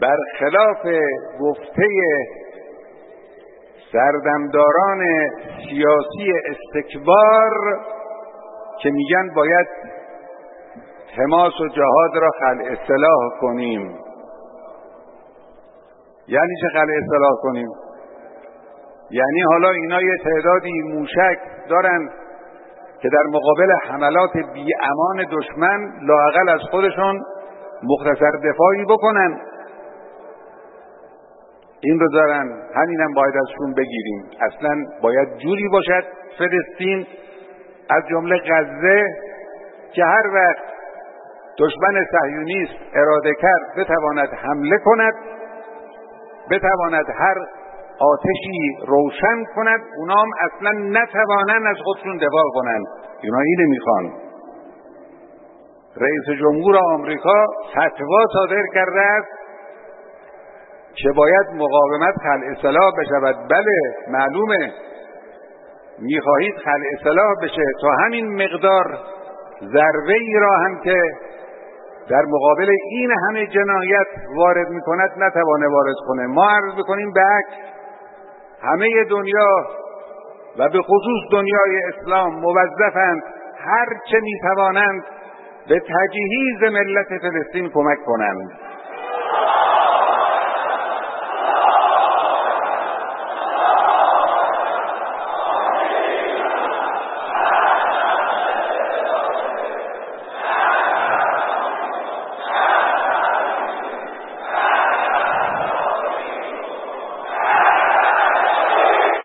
برخلاف گفته سردمداران سیاسی استکبار که میگن باید حماس و جهاد را خلع اصلاح کنیم. یعنی چه خلع اصلاح کنیم؟ یعنی حالا اینا یه تعدادی موشک دارن که در مقابل حملات بی امان دشمن لااقل از خودشون مختصر دفاعی بکنن. این رو دارن، همینم باید ازشون بگیریم. اصلا باید جوری باشد فلسطین از جمله غزه که هر وقت دشمن صهیونیست اراده کرد بتواند حمله کند، بتواند هر آتشی روشن کند، اونا هم اصلا نتوانند از خودشون دفاع کنند. اینا اینه میخوان. رئیس جمهور آمریکا فتوا صادر کرده است که باید مقاومت خلع سلاح بشود. بله معلومه، میخواهید خلع سلاح بشه تا همین مقدار ضربه ای را هم که در مقابل این همه جنایت وارد میکند نتوانه وارد کنه. ما عرض بکنیم به عکس، همه دنیا و به خصوص دنیای اسلام موظفند هر چه میتوانند به تجهیز ملت فلسطین کمک کنند.